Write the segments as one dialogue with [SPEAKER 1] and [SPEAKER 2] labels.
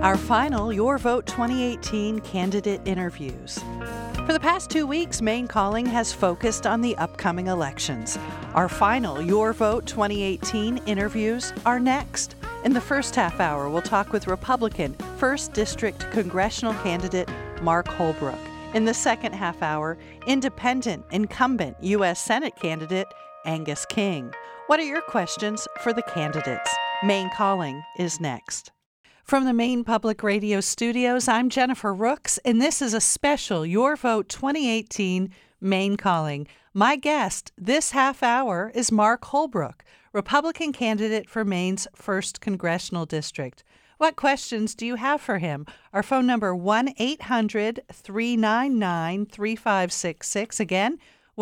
[SPEAKER 1] Our final Your Vote 2018 candidate interviews. For the past 2 weeks, Maine Calling has focused on the upcoming elections. Our final Your Vote 2018 interviews are next. In the first half hour, we'll talk with Republican 1st District Congressional candidate Mark Holbrook. In the second half hour, independent incumbent U.S. Senate candidate Angus King. What are your questions for the candidates? Maine Calling is next. From the Maine Public Radio studios, I'm Jennifer Rooks, and this is a special Your Vote 2018 Maine Calling. My guest this half hour is Mark Holbrook, Republican candidate for Maine's 1st Congressional District. What questions do you have for him? Our phone number 1-800-399-3566. Again,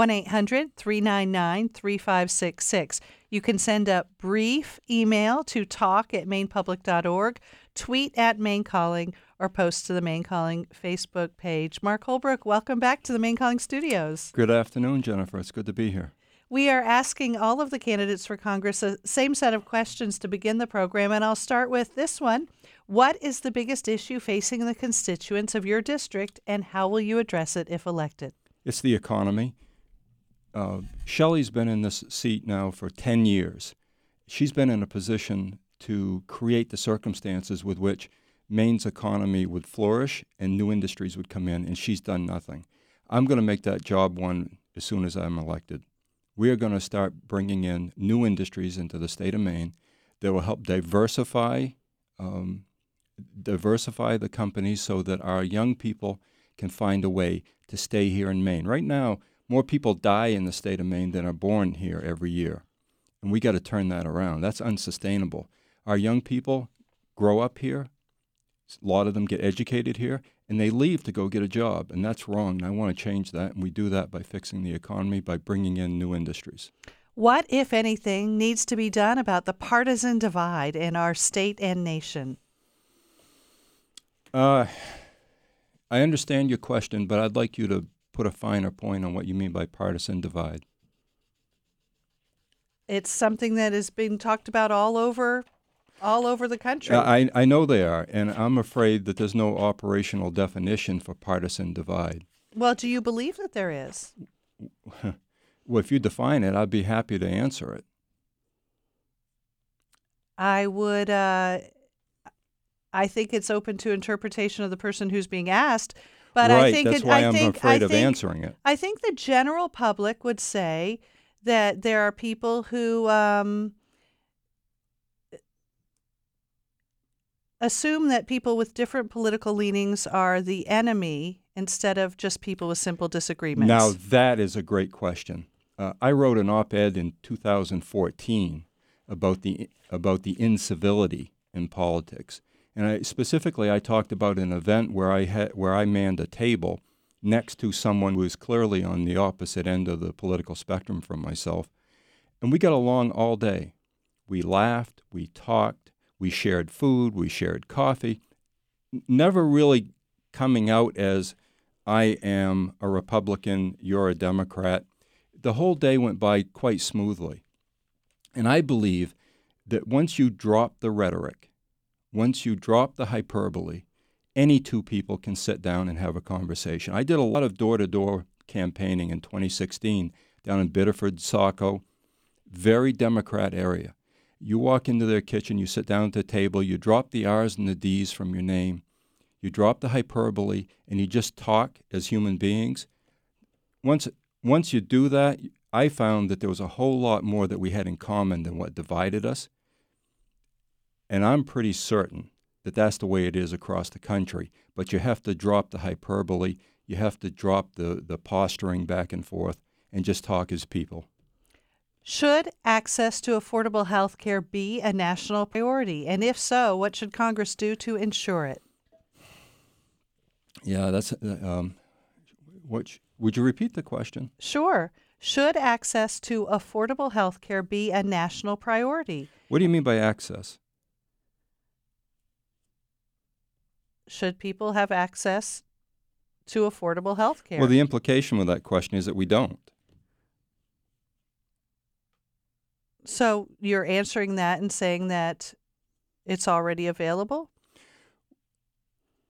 [SPEAKER 1] 1-800-399-3566. You can send a brief email to talk@mainepublic.org, tweet at Maine Calling, or post to the Maine Calling Facebook page. Mark Holbrook, welcome back to the Maine Calling studios.
[SPEAKER 2] Good afternoon, Jennifer. It's good to be here.
[SPEAKER 1] We are asking all of the candidates for Congress the same set of questions to begin the program, and I'll start with this one. What is the biggest issue facing the constituents of your district, and how will you address it if elected?
[SPEAKER 2] It's the economy. Shelley's been in this seat now for 10 years. She's been in a position to create the circumstances with which Maine's economy would flourish and new industries would come in, and she's done nothing. I'm going to make that job one as soon as I'm elected. We are going to start bringing in new industries into the state of Maine that will help diversify the companies so that our young people can find a way to stay here in Maine. Right now, more people die in the state of Maine than are born here every year, and we got to turn that around. That's unsustainable. Our young people grow up here, a lot of them get educated here, and they leave to go get a job, and that's wrong. And I want to change that, and we do that by fixing the economy, by bringing in new industries.
[SPEAKER 1] What, if anything, needs to be done about the partisan divide in our state and nation?
[SPEAKER 2] I understand your question, but I'd like you to put a finer point on what you mean by partisan divide.
[SPEAKER 1] It's something that is being talked about all over the country.
[SPEAKER 2] I know they are, and I'm afraid that there's no operational definition for partisan divide.
[SPEAKER 1] Well, do you believe that there is?
[SPEAKER 2] Well, if you define it, I'd be happy to answer it.
[SPEAKER 1] I would. I think it's open to interpretation of the person who's being asked. But
[SPEAKER 2] right,
[SPEAKER 1] I think
[SPEAKER 2] that's why I'm afraid of answering it.
[SPEAKER 1] I think the general public would say that there are people who assume that people with different political leanings are the enemy instead of just people with simple disagreements.
[SPEAKER 2] Now, that is a great question. I wrote an op-ed in 2014 about the incivility in politics. And I talked about an event where I manned a table next to someone who was clearly on the opposite end of the political spectrum from myself. And we got along all day. We laughed, we talked, we shared food, we shared coffee, never really coming out as I am a Republican, you're a Democrat. The whole day went by quite smoothly. And I believe that once you drop the rhetoric, once you drop the hyperbole, any two people can sit down and have a conversation. I did a lot of door-to-door campaigning in 2016 down in Biddeford, Saco, very Democrat area. You walk into their kitchen, you sit down at the table, you drop the R's and the D's from your name, you drop the hyperbole, and you just talk as human beings. Once you do that, I found that there was a whole lot more that we had in common than what divided us. And I'm pretty certain that that's the way it is across the country. But you have to drop the hyperbole. You have to drop the posturing back and forth and just talk as people.
[SPEAKER 1] Should access to affordable health care be a national priority? And if so, what should Congress do to ensure it?
[SPEAKER 2] Yeah, that's would you repeat the question?
[SPEAKER 1] Sure. Should access to affordable health care be a national priority?
[SPEAKER 2] What do you mean by access?
[SPEAKER 1] Should people have access to affordable health care?
[SPEAKER 2] Well, the implication with that question is that we don't.
[SPEAKER 1] So you're answering that and saying that it's already available?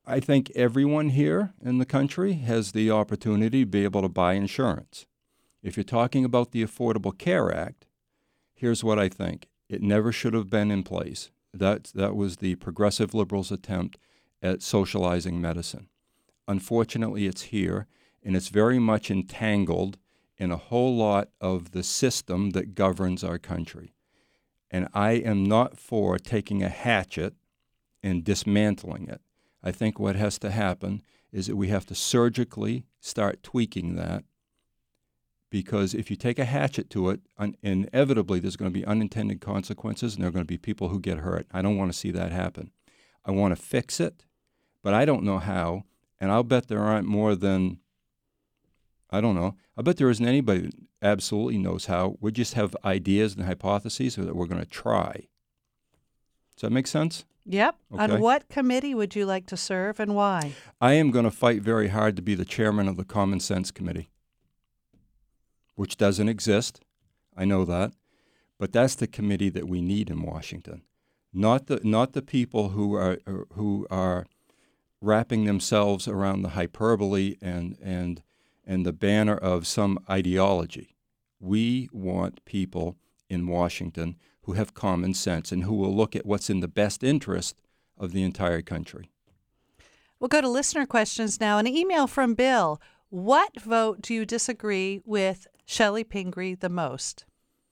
[SPEAKER 2] I think everyone here in the country has the opportunity to be able to buy insurance. If you're talking about the Affordable Care Act, here's what I think. It never should have been in place. That was the progressive liberals' attempt at socializing medicine. Unfortunately, it's here, and it's very much entangled in a whole lot of the system that governs our country. And I am not for taking a hatchet and dismantling it. I think what has to happen is that we have to surgically start tweaking that, because if you take a hatchet to it, inevitably there's going to be unintended consequences and there are going to be people who get hurt. I don't want to see that happen. I want to fix it, but I don't know how, and I'll bet there aren't more than, I don't know, I bet there isn't anybody that absolutely knows how. We just have ideas and hypotheses that we're going to try. Does that make sense?
[SPEAKER 1] Yep.
[SPEAKER 2] Okay.
[SPEAKER 1] On what committee would you like to serve and why?
[SPEAKER 2] I am going to fight very hard to be the chairman of the Common Sense Committee, which doesn't exist. I know that. But that's the committee that we need in Washington. Not the people who are wrapping themselves around the hyperbole and the banner of some ideology. We want people in Washington who have common sense and who will look at what's in the best interest of the entire country.
[SPEAKER 1] We'll go to listener questions now. An email from Bill. What vote do you disagree with Shelley Pingree the most?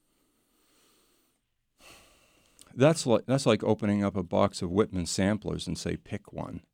[SPEAKER 2] That's like opening up a box of Whitman samplers and say, pick one.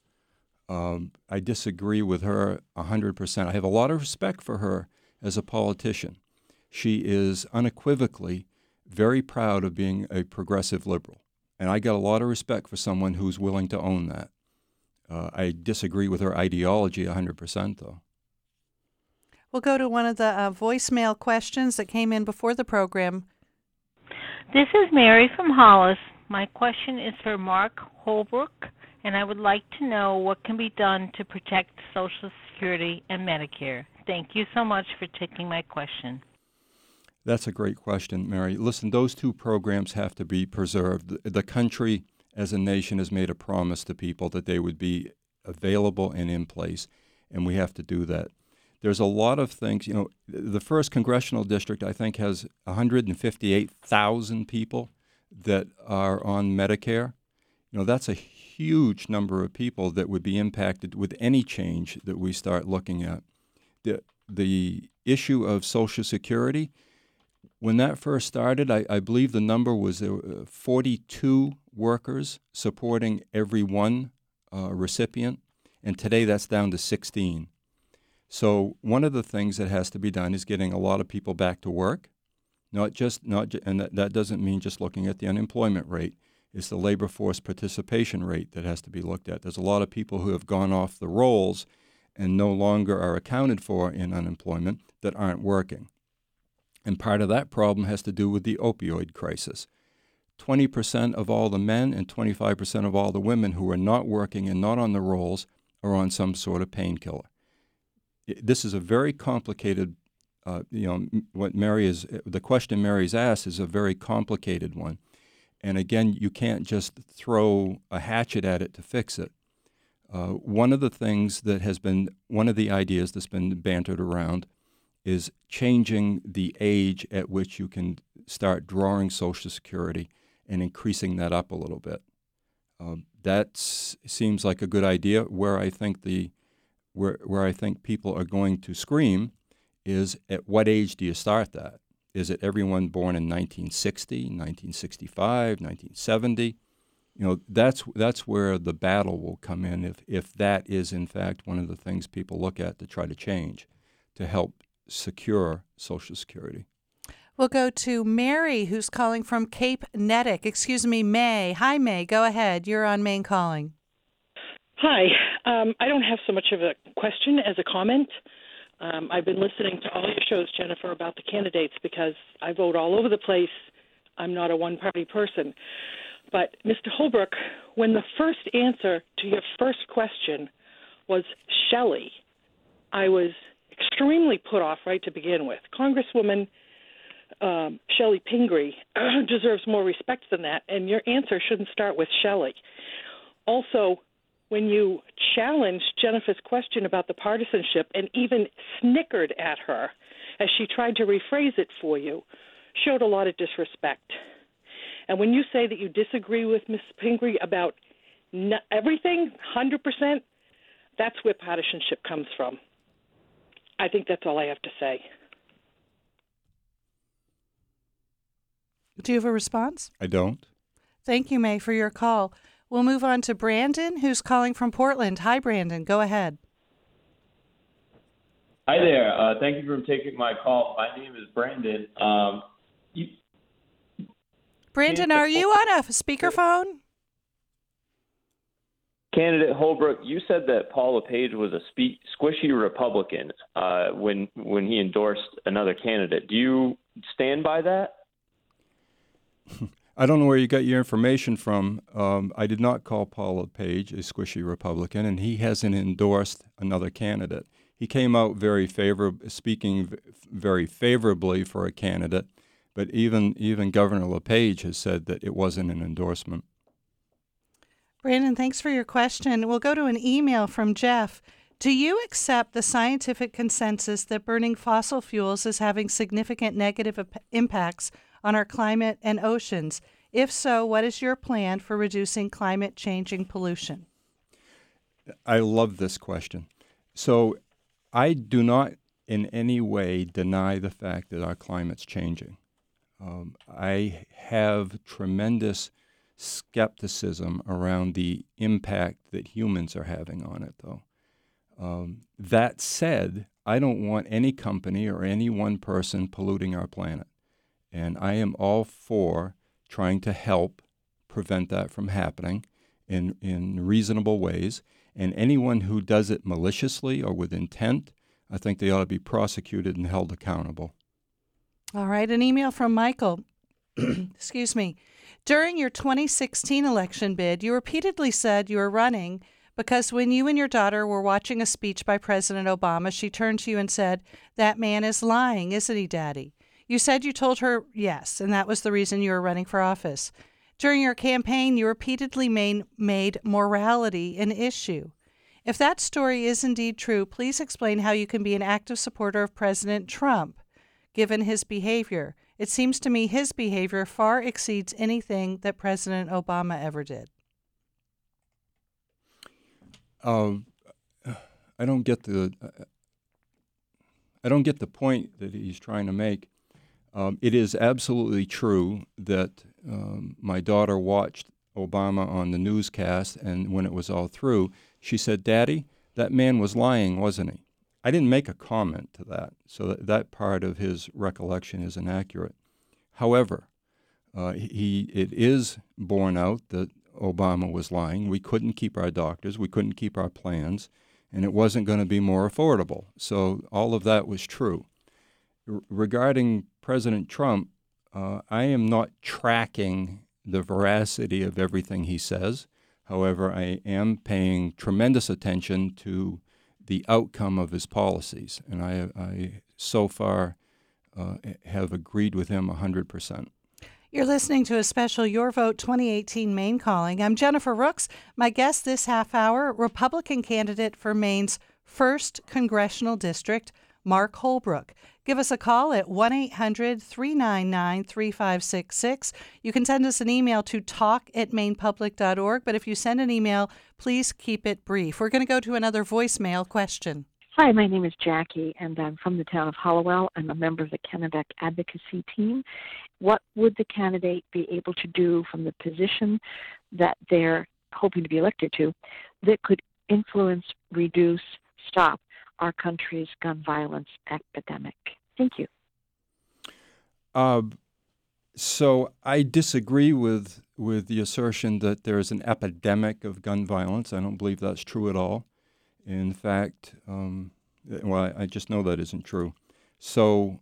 [SPEAKER 2] I disagree with her 100%. I have a lot of respect for her as a politician. She is unequivocally very proud of being a progressive liberal, and I got a lot of respect for someone who's willing to own that. I disagree with her ideology 100%, though.
[SPEAKER 1] We'll go to one of the voicemail questions that came in before the program.
[SPEAKER 3] This is Mary from Hollis. My question is for Mark Holbrook, and I would like to know what can be done to protect Social Security and Medicare. Thank you so much for taking my question.
[SPEAKER 2] That's a great question, Mary. Listen, those two programs have to be preserved. The country as a nation has made a promise to people that they would be available and in place, and we have to do that. There's a lot of things. You know, the 1st Congressional District, I think, has 158,000 people that are on Medicare. You know, that's a huge number of people that would be impacted with any change that we start looking at. The issue of Social Security, when that first started, I believe the number was 42 workers supporting every one recipient, and today that's down to 16. So one of the things that has to be done is getting a lot of people back to work, and that doesn't mean just looking at the unemployment rate. It's the labor force participation rate that has to be looked at. There's a lot of people who have gone off the rolls and no longer are accounted for in unemployment that aren't working. And part of that problem has to do with the opioid crisis. 20% of all the men and 25% of all the women who are not working and not on the rolls are on some sort of painkiller. This is a very complicated, the question Mary's asked is a very complicated one. And again, you can't just throw a hatchet at it to fix it. One of the ideas that's been bantered around is changing the age at which you can start drawing Social Security and increasing that up a little bit. That seems like a good idea. Where I think people are going to scream is, at what age do you start that? Is it everyone born in 1960, 1965, 1970? You know, that's where the battle will come in if that is in fact one of the things people look at to try to change to help secure Social Security.
[SPEAKER 1] We'll go to Mary, who's calling from Cape Nettic. Excuse me, May. Hi, May. Go ahead. You're on Main Calling.
[SPEAKER 4] Hi. I don't have so much of a question as a comment. I've been listening to all your shows, Jennifer, about the candidates because I vote all over the place. I'm not a one-party person. But, Mr. Holbrook, when the first answer to your first question was Shelley, I was extremely put off right to begin with. Congresswoman Shelley Pingree deserves more respect than that, and your answer shouldn't start with Shelley. Also, when you challenged Jennifer's question about the partisanship and even snickered at her as she tried to rephrase it for you, showed a lot of disrespect. And when you say that you disagree with Ms. Pingree about everything, 100%, that's where partisanship comes from. I think that's all I have to say.
[SPEAKER 1] Do you have a response?
[SPEAKER 2] I don't.
[SPEAKER 1] Thank you, May, for your call. We'll move on to Brandon, who's calling from Portland. Hi, Brandon. Go ahead.
[SPEAKER 5] Hi there. Thank you for taking my call. My name is Brandon.
[SPEAKER 1] Brandon, are you on a speakerphone?
[SPEAKER 5] Candidate Holbrook, you said that Paul LePage was a squishy Republican when he endorsed another candidate. Do you stand by that?
[SPEAKER 2] I don't know where you got your information from. I did not call Paul LePage a squishy Republican, and he hasn't endorsed another candidate. He came out speaking very favorably for a candidate, but even Governor LePage has said that it wasn't an endorsement.
[SPEAKER 1] Brandon, thanks for your question. We'll go to an email from Jeff. Do you accept the scientific consensus that burning fossil fuels is having significant negative impacts on our climate and oceans? If so, what is your plan for reducing climate-changing pollution?
[SPEAKER 2] I love this question. So I do not in any way deny the fact that our climate's changing. I have tremendous skepticism around the impact that humans are having on it, though. That said, I don't want any company or any one person polluting our planet. And I am all for trying to help prevent that from happening in reasonable ways. And anyone who does it maliciously or with intent, I think they ought to be prosecuted and held accountable.
[SPEAKER 1] All right, an email from Michael. Excuse me. During your 2016 election bid, you repeatedly said you were running because when you and your daughter were watching a speech by President Obama, she turned to you and said, "That man is lying, isn't he, Daddy?" You said you told her yes, and that was the reason you were running for office. During your campaign, you repeatedly made morality an issue. If that story is indeed true, please explain how you can be an active supporter of President Trump, given his behavior. It seems to me his behavior far exceeds anything that President Obama ever did.
[SPEAKER 2] I don't get the point that he's trying to make. It is absolutely true that my daughter watched Obama on the newscast, and when it was all through, she said, "Daddy, that man was lying, wasn't he?" I didn't make a comment to that, so that part of his recollection is inaccurate. However, it is borne out that Obama was lying. We couldn't keep our doctors, we couldn't keep our plans, and it wasn't going to be more affordable. So all of that was true. Regarding President Trump, I am not tracking the veracity of everything he says. However, I am paying tremendous attention to the outcome of his policies, and I so far have agreed with him 100%.
[SPEAKER 1] You're listening to a special Your Vote 2018 Maine Calling. I'm Jennifer Rooks. My guest this half hour, Republican candidate for Maine's 1st Congressional District, Mark Holbrook. Give us a call at 1-800-399-3566. You can send us an email to talk@mainepublic.org, but if you send an email, please keep it brief. We're going to go to another voicemail question.
[SPEAKER 6] Hi, my name is Jackie, and I'm from the town of Hollowell. I'm a member of the Kennebec advocacy team. What would the candidate be able to do from the position that they're hoping to be elected to that could influence, reduce, stop our country's gun violence epidemic? Thank you.
[SPEAKER 2] So I disagree with the assertion that there is an epidemic of gun violence. I don't believe that's true at all. In fact, I just know that isn't true. So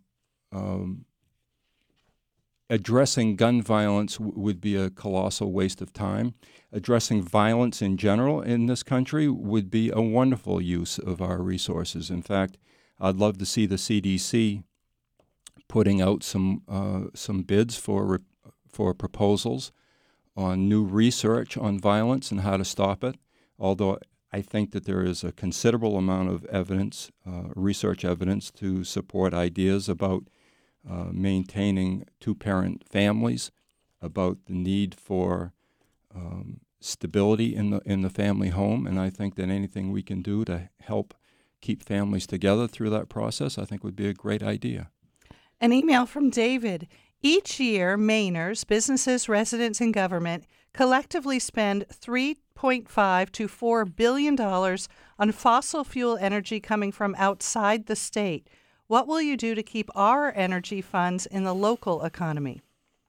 [SPEAKER 2] addressing gun violence would be a colossal waste of time. Addressing violence in general in this country would be a wonderful use of our resources. In fact, I'd love to see the CDC putting out some bids for proposals on new research on violence and how to stop it. although I think that there is a considerable amount of evidence, research evidence, to support ideas about maintaining two-parent families, about the need for stability in the family home, and I think that anything we can do to help keep families together through that process, I think would be a great idea.
[SPEAKER 1] An email from David. Each year, Mainers, businesses, residents, and government collectively spend $3.5 to $4 billion on fossil fuel energy coming from outside the state. What will you do to keep our energy funds in the local economy?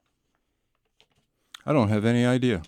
[SPEAKER 2] I don't have any idea.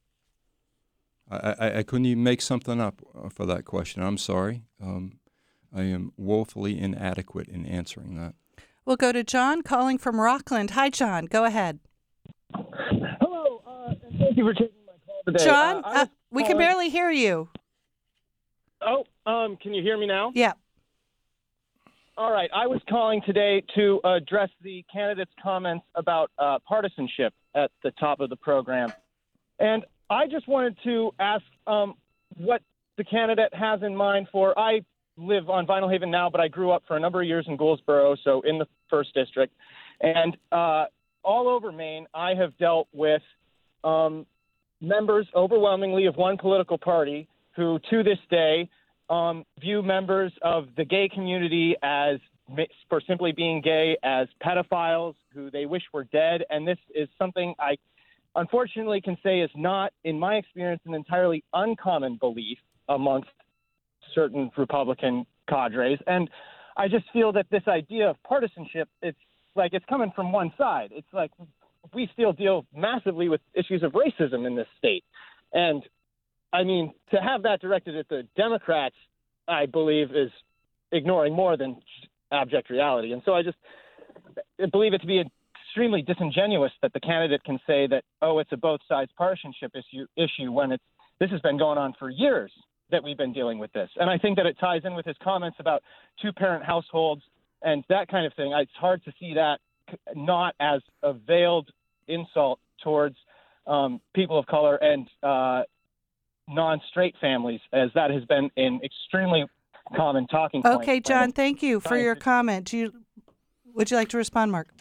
[SPEAKER 2] I couldn't even make something up for that question. I'm sorry. I am woefully inadequate in answering that.
[SPEAKER 1] We'll go to John calling from Rockland. Hi, John. Go ahead.
[SPEAKER 7] Hello, and thank you for taking my call today.
[SPEAKER 1] John, we can barely hear you.
[SPEAKER 7] Oh, can you hear me now?
[SPEAKER 1] Yeah.
[SPEAKER 7] All right. I was calling today to address the candidate's comments about partisanship at the top of the program. And I just wanted to ask what the candidate has in mind for, I live on Vinyl Haven now, but I grew up for a number of years in Gouldsboro, so in the 1st District. And all over Maine, I have dealt with members overwhelmingly of one political party who, to this day, view members of the gay community as, for simply being gay, as pedophiles who they wish were dead. And this is something I unfortunately can say is not, in my experience, an entirely uncommon belief amongst certain Republican cadres. And I just feel that this idea of partisanship, it's coming from one side. It's like we still deal massively with issues of racism in this state. And I mean, to have that directed at the Democrats, I believe, is ignoring more than abject reality. And so I just believe it to be extremely disingenuous that the candidate can say that, oh, it's a both sides partisanship issue when this has been going on for years that we've been dealing with this. And I think that it ties in with his comments about two-parent households and that kind of thing. It's hard to see that not as a veiled insult towards people of color and non-straight families, as that has been an extremely common talking point.
[SPEAKER 1] Okay, John, thank you for your comment. Would you like to respond, Mark?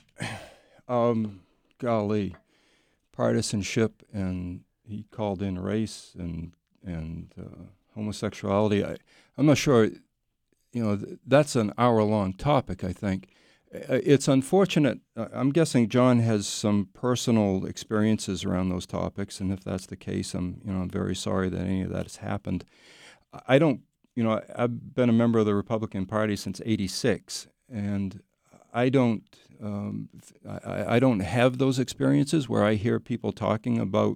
[SPEAKER 2] Golly, partisanship, and he called in race and homosexuality. I'm not sure, that's an hour-long topic, I think. It's unfortunate. I'm guessing John has some personal experiences around those topics, and if that's the case, I'm very sorry that any of that has happened. I don't, I've been a member of the Republican Party since '86, and I don't have those experiences where I hear people talking about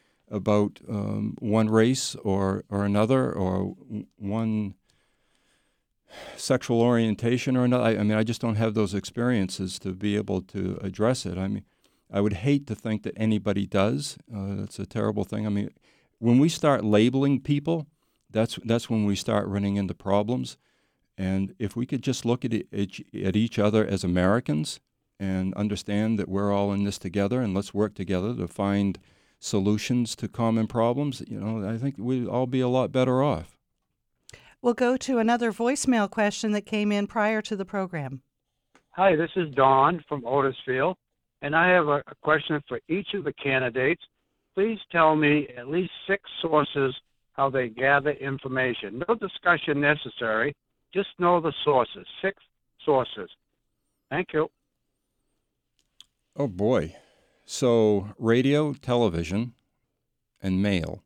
[SPEAKER 2] one race or another, or one sexual orientation or another. I just don't have those experiences to be able to address it. I would hate to think that anybody does. That's a terrible thing. When we start labeling people, that's when we start running into problems. And if we could just look at each other as Americans and understand that we're all in this together, and let's work together to find solutions to common problems, I think we'd all be a lot better off.
[SPEAKER 1] We'll go to another voicemail question that came in prior to the program.
[SPEAKER 8] Hi, this is Don from Otisfield, and I have a question for each of the candidates. Please tell me at least 6 sources how they gather information. No discussion necessary. Just know the sources. 6 sources. Thank you.
[SPEAKER 2] Oh, boy. So radio, television, and mail.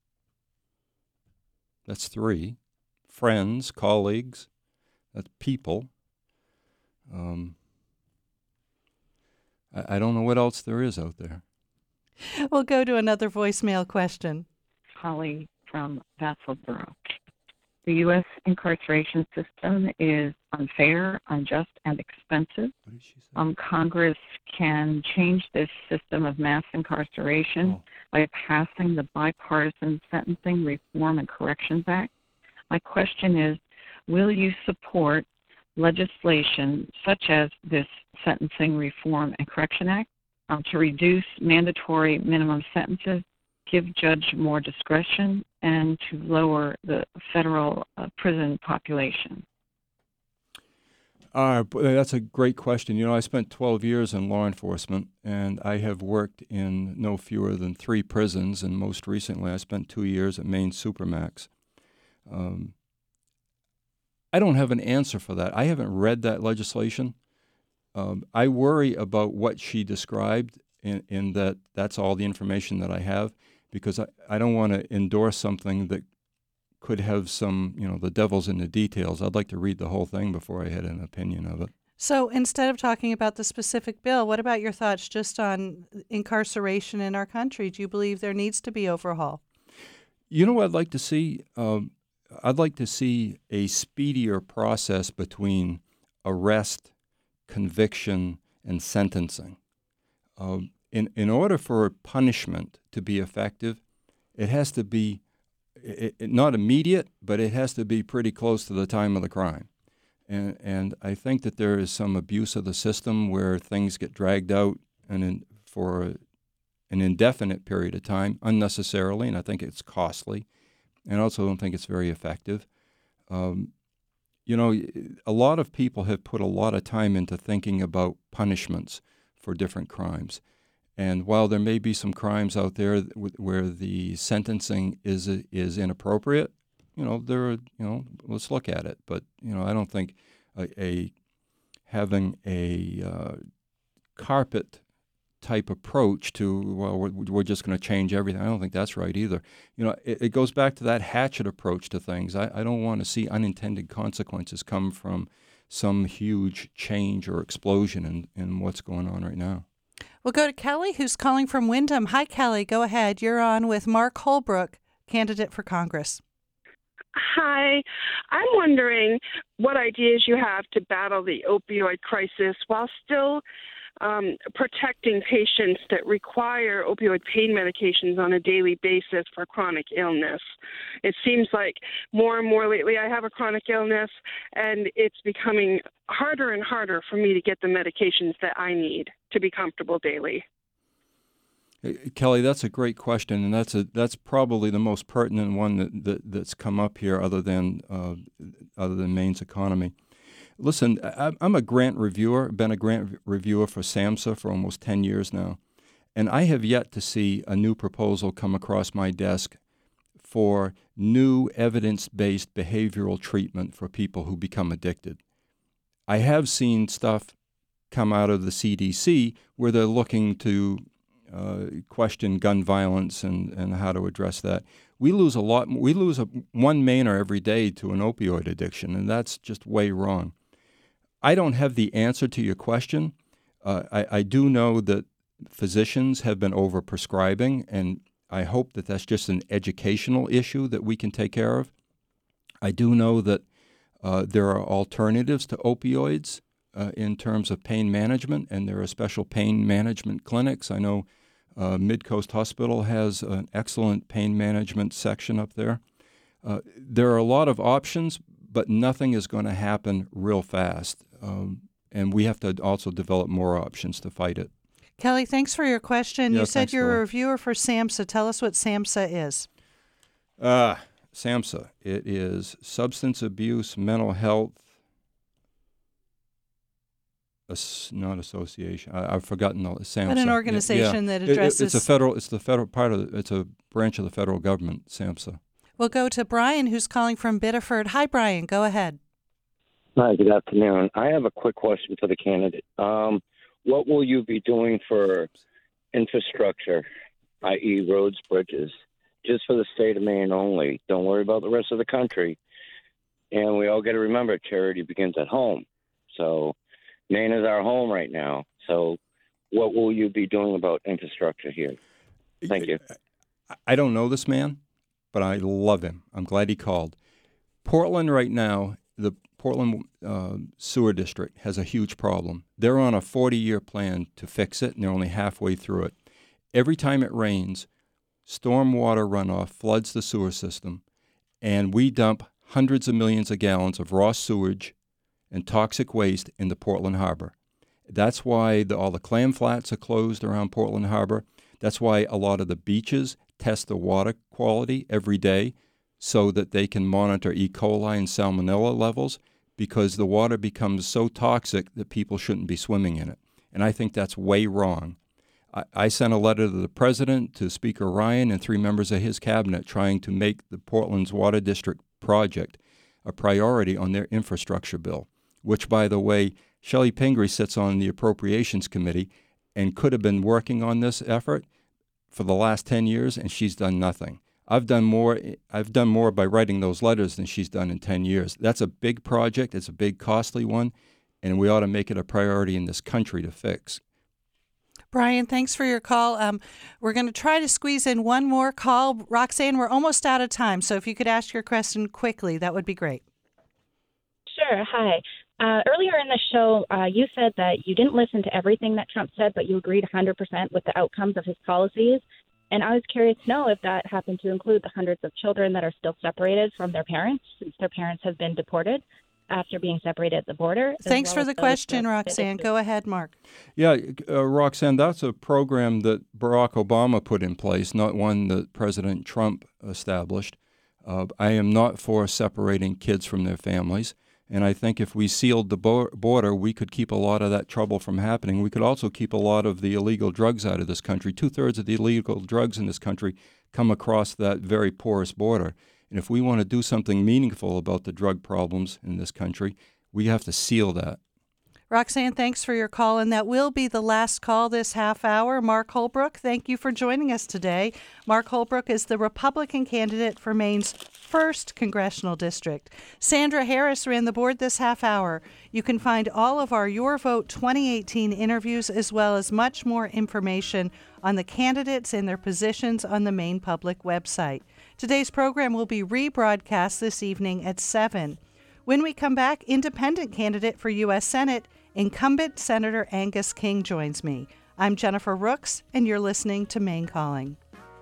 [SPEAKER 2] That's 3. Friends, colleagues, that's people. I don't know what else there is out there.
[SPEAKER 1] We'll go to another voicemail question.
[SPEAKER 6] Holly from Vassalboro. The U.S. incarceration system is unfair, unjust, and expensive.
[SPEAKER 2] What did she say?
[SPEAKER 6] Congress can change this system of mass incarceration by passing the Bipartisan Sentencing Reform and Corrections Act. My question is, will you support legislation such as this Sentencing Reform and Correction Act to reduce mandatory minimum sentences give judge more discretion and to lower the federal prison population?
[SPEAKER 2] That's a great question. I spent 12 years in law enforcement, and I have worked in no fewer than 3 prisons, and most recently I spent 2 years at Maine Supermax. I don't have an answer for that. I haven't read that legislation. I worry about what she described in that that's all the information that I have, because I don't want to endorse something that could have some, the devil's in the details. I'd like to read the whole thing before I had an opinion of it.
[SPEAKER 1] So instead of talking about the specific bill, what about your thoughts just on incarceration in our country? Do you believe there needs to be overhaul?
[SPEAKER 2] What I'd like to see? I'd like to see a speedier process between arrest, conviction, and sentencing. In order for punishment to be effective, it has to be not immediate, but it has to be pretty close to the time of the crime. And I think that there is some abuse of the system where things get dragged out for an indefinite period of time unnecessarily, and I think it's costly. And I also don't think it's very effective. A lot of people have put a lot of time into thinking about punishments for different crimes. And while there may be some crimes out there where the sentencing is inappropriate, let's look at it. But I don't think having a carpet type approach to, we're just going to change everything. I don't think that's right either. It goes back to that hatchet approach to things. I don't want to see unintended consequences come from some huge change or explosion in what's going on right now.
[SPEAKER 1] We'll go to Kelly, who's calling from Windham. Hi, Kelly. Go ahead. You're on with Mark Holbrook, candidate for Congress.
[SPEAKER 9] Hi. I'm wondering what ideas you have to battle the opioid crisis while still protecting patients that require opioid pain medications on a daily basis for chronic illness. It seems like more and more lately I have a chronic illness, and it's becoming harder and harder for me to get the medications that I need to be comfortable daily.
[SPEAKER 2] Kelly, that's a great question, and that's probably the most pertinent one that's come up here, other than Maine's economy. Listen, I'm a grant reviewer, been a grant reviewer for SAMHSA for almost 10 years now, and I have yet to see a new proposal come across my desk for new evidence-based behavioral treatment for people who become addicted. I have seen stuff come out of the CDC where they're looking to question gun violence and how to address that. We lose a lot. We lose one Mainer every day to an opioid addiction, and that's just way wrong. I don't have the answer to your question. I do know that physicians have been overprescribing, and I hope that that's just an educational issue that we can take care of. I do know that there are alternatives to opioids in terms of pain management, and there are special pain management clinics. I know Midcoast Hospital has an excellent pain management section up there. There are a lot of options, but nothing is going to happen real fast. And we have to also develop more options to fight it.
[SPEAKER 1] Kelly, thanks for your question.
[SPEAKER 2] Yeah,
[SPEAKER 1] you said you're
[SPEAKER 2] Laura.
[SPEAKER 1] a reviewer for SAMHSA. Tell us what SAMHSA is.
[SPEAKER 2] SAMHSA, it is Substance Abuse, Mental Health, not association. I've forgotten the SAMHSA.
[SPEAKER 1] But an organization that addresses.
[SPEAKER 2] It's the federal part of it's a branch of the federal government. SAMHSA.
[SPEAKER 1] We'll go to Brian, who's calling from Biddeford. Hi, Brian. Go ahead.
[SPEAKER 10] Hi. Good afternoon. I have a quick question for the candidate. What will you be doing for infrastructure, i.e., roads, bridges, just for the state of Maine only? Don't worry about the rest of the country. And we all got to remember, charity begins at home. So Maine is our home right now. So what will you be doing about infrastructure here? Thank you.
[SPEAKER 2] I don't know this man, but I love him. I'm glad he called. Portland right now, the Portland Sewer District has a huge problem. They're on a 40-year plan to fix it, and they're only halfway through it. Every time it rains, stormwater runoff floods the sewer system, and we dump hundreds of millions of gallons of raw sewage and toxic waste into Portland Harbor. That's why all the clam flats are closed around Portland Harbor. That's why a lot of the beaches test the water quality every day so that they can monitor E. coli and salmonella levels, because the water becomes so toxic that people shouldn't be swimming in it. And I think that's way wrong. I sent a letter to the president, to Speaker Ryan, and 3 members of his cabinet trying to make the Portland's Water District project a priority on their infrastructure bill, which, by the way, Shelley Pingree sits on the Appropriations Committee and could have been working on this effort for the last 10 years, and she's done nothing. I've done more by writing those letters than she's done in 10 years. That's a big project. It's a big, costly one, and we ought to make it a priority in this country to fix.
[SPEAKER 1] Brian, thanks for your call. We're going to try to squeeze in one more call. Roxanne, we're almost out of time, so if you could ask your question quickly, that would be great.
[SPEAKER 11] Sure. Hi. Earlier in the show, you said that you didn't listen to everything that Trump said, but you agreed 100% with the outcomes of his policies. And I was curious to know if that happened to include the hundreds of children that are still separated from their parents, since their parents have been deported after being separated at the border.
[SPEAKER 1] Thanks for the question, Roxanne. Go ahead, Mark.
[SPEAKER 2] Yeah, Roxanne, that's a program that Barack Obama put in place, not one that President Trump established. I am not for separating kids from their families. And I think if we sealed the border, we could keep a lot of that trouble from happening. We could also keep a lot of the illegal drugs out of this country. 2/3 of the illegal drugs in this country come across that very porous border. And if we want to do something meaningful about the drug problems in this country, we have to seal that.
[SPEAKER 1] Roxanne, thanks for your call, and that will be the last call this half hour. Mark Holbrook, thank you for joining us today. Mark Holbrook is the Republican candidate for Maine's 1st Congressional District. Sandra Harris ran the board this half hour. You can find all of our Your Vote 2018 interviews, as well as much more information on the candidates and their positions on the Maine Public website. Today's program will be rebroadcast this evening at 7. When we come back, independent candidate for U.S. Senate, incumbent Senator Angus King joins me. I'm Jennifer Rooks, and you're listening to Maine Calling.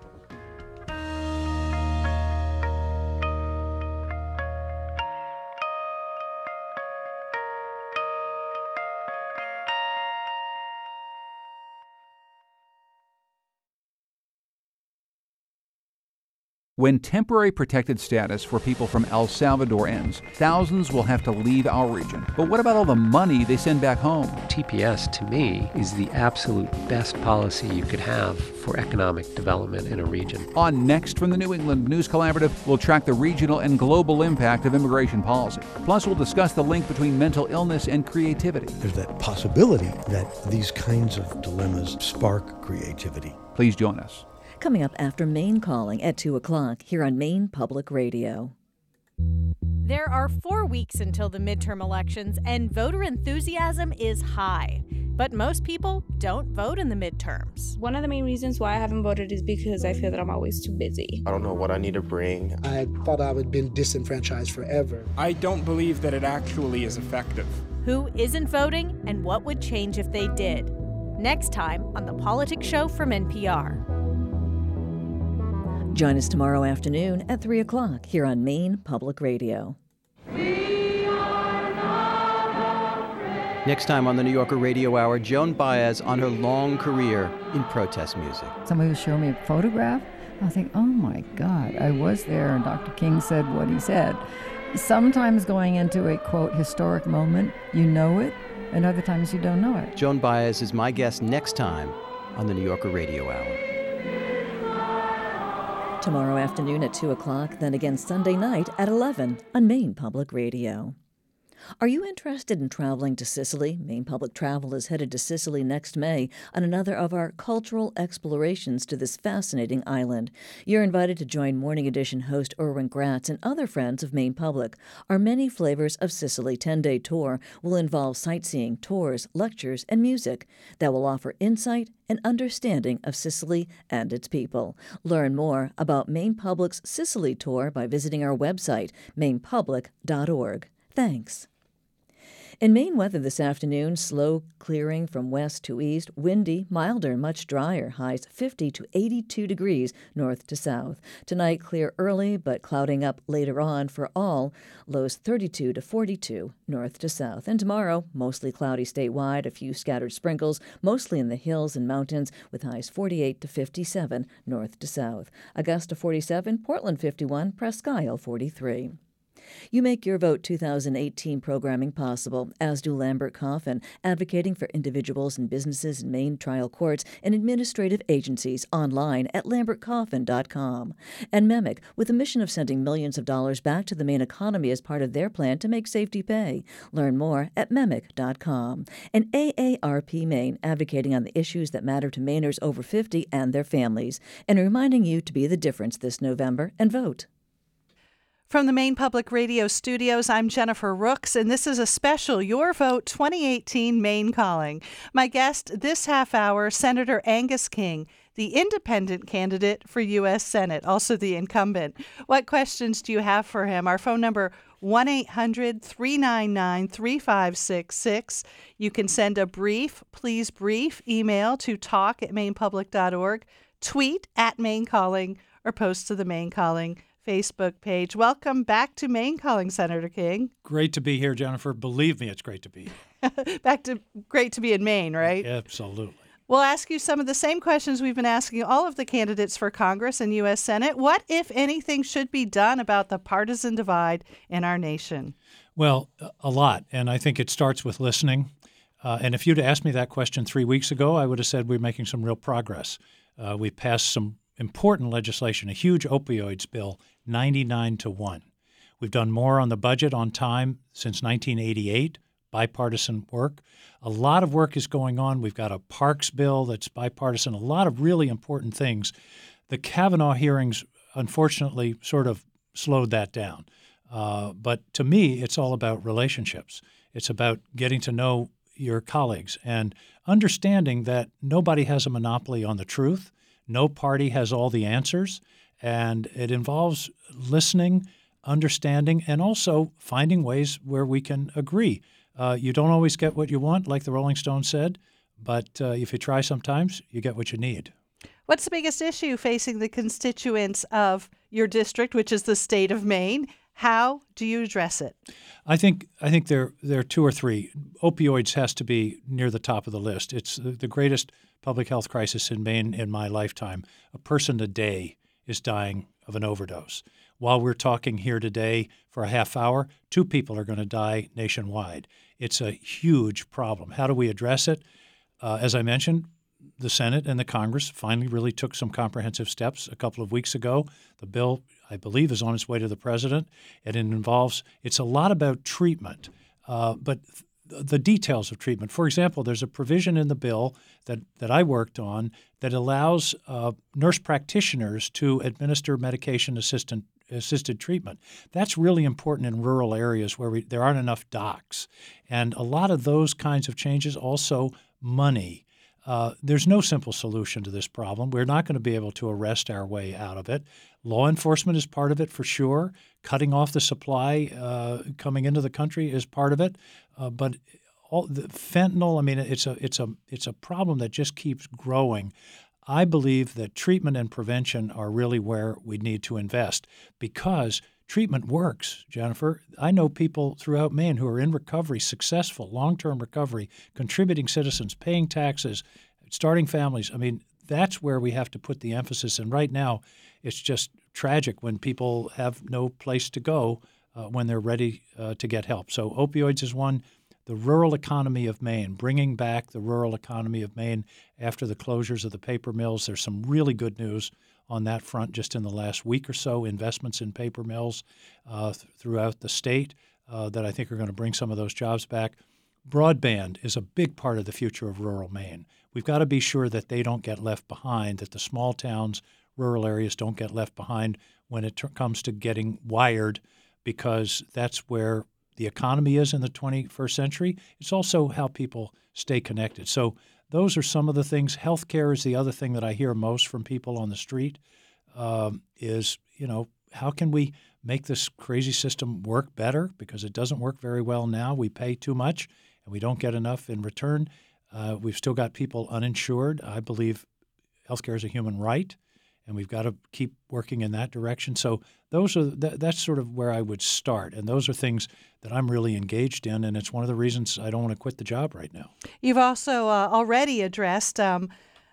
[SPEAKER 12] When temporary protected status for people from El Salvador ends, thousands will have to leave our region. But what about all the money they send back home?
[SPEAKER 13] TPS, to me, is the absolute best policy you could have for economic development in a region.
[SPEAKER 12] On Next from the New England News Collaborative, we'll track the regional and global impact of immigration policy. Plus, we'll discuss the link between mental illness and creativity.
[SPEAKER 14] There's that possibility that these kinds of dilemmas spark creativity.
[SPEAKER 12] Please join us.
[SPEAKER 15] Coming up after Maine Calling at 2 o'clock here on Maine Public Radio.
[SPEAKER 16] There are 4 weeks until the midterm elections, and voter enthusiasm is high. But most people don't vote in the midterms.
[SPEAKER 17] One of the main reasons why I haven't voted is because I feel that I'm always too busy.
[SPEAKER 18] I don't know what I need to bring.
[SPEAKER 19] I thought I would have been disenfranchised forever.
[SPEAKER 20] I don't believe that it actually is effective.
[SPEAKER 16] Who isn't voting, and what would change if they did? Next time on The Politics Show from NPR.
[SPEAKER 15] Join us tomorrow afternoon at 3 o'clock here on Maine Public Radio.
[SPEAKER 21] Next time on the New Yorker Radio Hour, Joan Baez on her long career in protest music.
[SPEAKER 22] Somebody will show me a photograph. I'll think, oh my God, I was there and Dr. King said what he said. Sometimes going into a, quote, historic moment, you know it, and other times you don't know it.
[SPEAKER 21] Joan Baez is my guest next time on the New Yorker Radio Hour.
[SPEAKER 15] Tomorrow afternoon at 2 o'clock, then again Sunday night at 11 on Maine Public Radio. Are you interested in traveling to Sicily? Maine Public Travel is headed to Sicily next May on another of our cultural explorations to this fascinating island. You're invited to join Morning Edition host Erwin Gratz and other friends of Maine Public. Our Many Flavors of Sicily 10-day tour will involve sightseeing, tours, lectures, and music that will offer insight and understanding of Sicily and its people. Learn more about Maine Public's Sicily tour by visiting our website, mainepublic.org. Thanks. In Maine weather this afternoon, slow clearing from west to east, windy, milder, and much drier, highs 50 to 82 degrees north to south. Tonight, clear early, but clouding up later on for all, lows 32 to 42 north to south. And tomorrow, mostly cloudy statewide, a few scattered sprinkles, mostly in the hills and mountains, with highs 48 to 57 north to south. Augusta 47, Portland 51, Presque Isle 43. You make Your Vote 2018 programming possible, as do Lambert Coffin, advocating for individuals and businesses in Maine trial courts and administrative agencies online at lambertcoffin.com. And MEMIC, with a mission of sending millions of dollars back to the Maine economy as part of their plan to make safety pay. Learn more at MEMIC.com. And AARP Maine, advocating on the issues that matter to Mainers over 50 and their families, and reminding you to be the difference this November and vote.
[SPEAKER 1] From the Maine Public Radio studios, I'm Jennifer Rooks, and this is a special Your Vote 2018 Maine Calling. My guest this half hour, Senator Angus King, the independent candidate for U.S. Senate, also the incumbent. What questions do you have for him? Our phone number, 1-800-399-3566. You can send a brief email to talk@mainepublic.org, tweet @MaineCalling, or post to the Maine Calling Facebook page. Welcome back to Maine Calling, Senator King.
[SPEAKER 3] Great to be here, Jennifer. Believe me, it's great to be here.
[SPEAKER 1] Great to be in Maine, right?
[SPEAKER 3] Absolutely.
[SPEAKER 1] We'll ask you some of the same questions we've been asking all of the candidates for Congress and U.S. Senate. What, if anything, should be done about the partisan divide in our nation?
[SPEAKER 3] Well, a lot, and I think it starts with listening. And if you'd asked me that question 3 weeks ago, I would have said we're making some real progress. We passed some important legislation, a huge opioids bill, 99-1. We've done more on the budget on time since 1988, bipartisan work. A lot of work is going on. We've got a parks bill that's bipartisan, a lot of really important things. The Kavanaugh hearings, unfortunately, sort of slowed that down. But to me, it's all about relationships. It's about getting to know your colleagues and understanding that nobody has a monopoly on the truth. No party has all the answers, and it involves listening, understanding, and also finding ways where we can agree. You don't always get what you want, like the Rolling Stones said, but if you try sometimes, you get what you need.
[SPEAKER 1] What's the biggest issue facing the constituents of your district, which is the state of Maine? How do you address it?
[SPEAKER 3] I think there are two or three. Opioids has to be near the top of the list. It's the greatest public health crisis in Maine in my lifetime. A person a day is dying of an overdose. While we're talking here today for a half hour, 2 people are going to die nationwide. It's a huge problem. How do we address it? As I mentioned, the Senate and the Congress finally really took some comprehensive steps a couple of weeks ago. The bill, I believe, is on its way to the president, and it's a lot about treatment, but the details of treatment. For example, there's a provision in the bill that I worked on that allows nurse practitioners to administer medication-assisted treatment. That's really important in rural areas where there aren't enough docs. And a lot of those kinds of changes, also money. There's no simple solution to this problem. We're not going to be able to arrest our way out of it. Law enforcement is part of it for sure. Cutting off the supply coming into the country is part of it. But all the fentanyl, I mean, it's a problem that just keeps growing. I believe that treatment and prevention are really where we need to invest because treatment works, Jennifer. I know people throughout Maine who are in recovery, successful, long-term recovery, contributing citizens, paying taxes, starting families. I mean, that's where we have to put the emphasis. And right now, it's just tragic when people have no place to go when they're ready to get help. So opioids is one. The rural economy of Maine, bringing back the rural economy of Maine after the closures of the paper mills. There's some really good news on that front just in the last week or so, investments in paper mills throughout the state that I think are going to bring some of those jobs back. Broadband is a big part of the future of rural Maine. We've got to be sure that they don't get left behind, that the small towns, rural areas don't get left behind when it comes to getting wired, because that's where the economy is in the 21st century. It's also how people stay connected. So those are some of the things. Healthcare is the other thing that I hear most from people on the street is, how can we make this crazy system work better, because it doesn't work very well now. We pay too much and we don't get enough in return. We've still got people uninsured. I believe healthcare is a human right, and we've got to keep working in that direction. So that's sort of where I would start, and those are things that I'm really engaged in, and it's one of the reasons I don't want to quit the job right now.
[SPEAKER 1] You've also already addressed the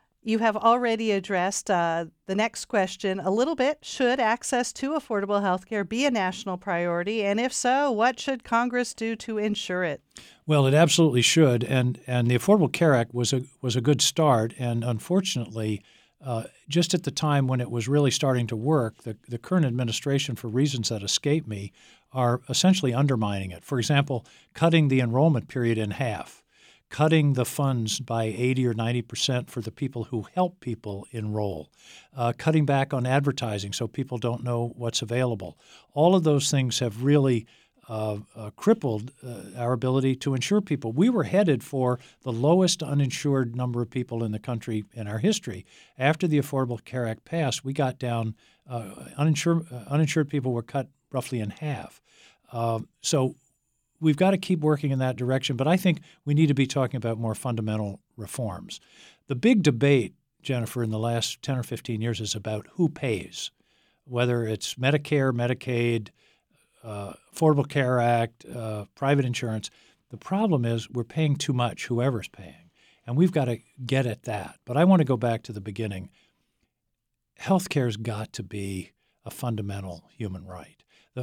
[SPEAKER 1] next question a little bit. Should access to affordable health care be a national priority? And if so, what should Congress do to ensure it?
[SPEAKER 3] Well, it absolutely should. And the Affordable Care Act was a good start. And unfortunately, just at the time when it was really starting to work, the current administration, for reasons that escape me, are essentially undermining it. For example, cutting the enrollment period in half, cutting the funds by 80 or 90% for the people who help people enroll, cutting back on advertising so people don't know what's available. All of those things have really crippled our ability to insure people. We were headed for the lowest uninsured number of people in the country in our history. After the Affordable Care Act passed, we got down, uninsured people were cut roughly in half. So we've got to keep working in that direction, but I think we need to be talking about more fundamental reforms. The big debate, Jennifer, in the last 10 or 15 years is about who pays, whether it's Medicare, Medicaid, Affordable Care Act, private insurance. The problem is we're paying too much, whoever's paying, and we've got to get at that. But I want to go back to the beginning. Healthcare's got to be a fundamental human right.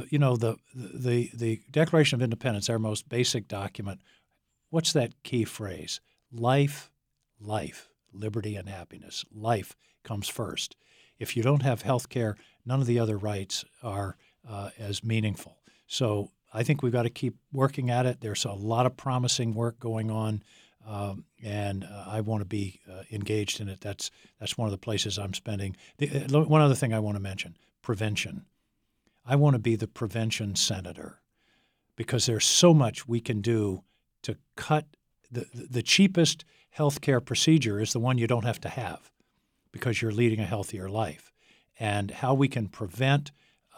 [SPEAKER 3] The Declaration of Independence, our most basic document, what's that key phrase? Life, liberty, and happiness. Life comes first. If you don't have health care, none of the other rights are as meaningful. So I think we've got to keep working at it. There's a lot of promising work going on, and I want to be engaged in it. That's one of the places I'm spending. One other thing I want to mention, prevention. I want to be the prevention senator, because there's so much we can do to cut the cheapest healthcare procedure is the one you don't have to have because you're leading a healthier life. And how we can prevent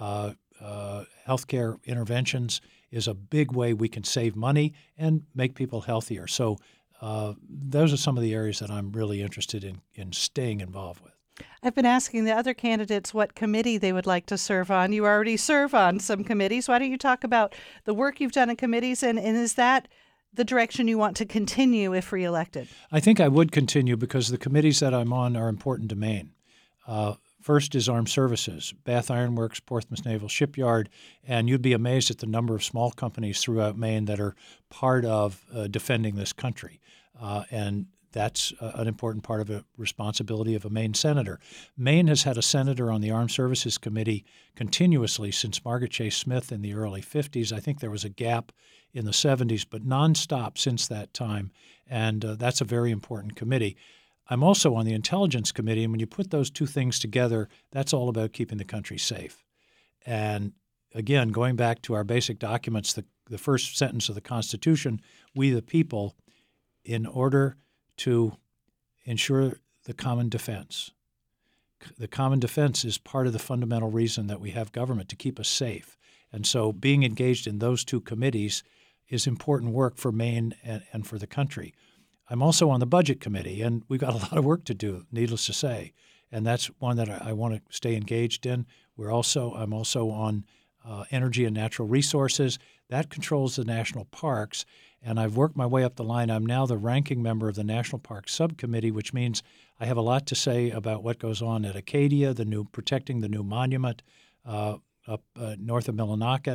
[SPEAKER 3] healthcare interventions is a big way we can save money and make people healthier. So those are some of the areas that I'm really interested in staying involved with.
[SPEAKER 1] I've been asking the other candidates what committee they would like to serve on. You already serve on some committees. Why don't you talk about the work you've done in committees, and is that the direction you want to continue if reelected? I think I would continue because the committees that I'm on are important to Maine. First is Armed Services, Bath Iron Works, Portsmouth Naval Shipyard, and you'd be amazed at the number of small companies throughout Maine that are part of defending this country. And that's an important part of a responsibility of a Maine senator. Maine has had a senator on the Armed Services Committee continuously since Margaret Chase Smith in the early 50s. I think there was a gap in the 70s, but nonstop since that time, and that's a very important committee. I'm also on the Intelligence Committee, and when you put those two things together, that's all about keeping the country safe. And again, going back to our basic documents, the first sentence of the Constitution, we the people, in order to ensure the common defense. The common defense is part of the fundamental reason that we have government, to keep us safe. And so being engaged in those two committees is important work for Maine and for the country. I'm also on the Budget Committee, and we've got a lot of work to do, needless to say. And that's one that I want to stay engaged in. I'm also on Energy and Natural Resources. That controls the national parks. And I've worked my way up the line. I'm now the ranking member of the National Park Subcommittee, which means I have a lot to say about what goes on at Acadia, protecting the new monument up north of Millinocket,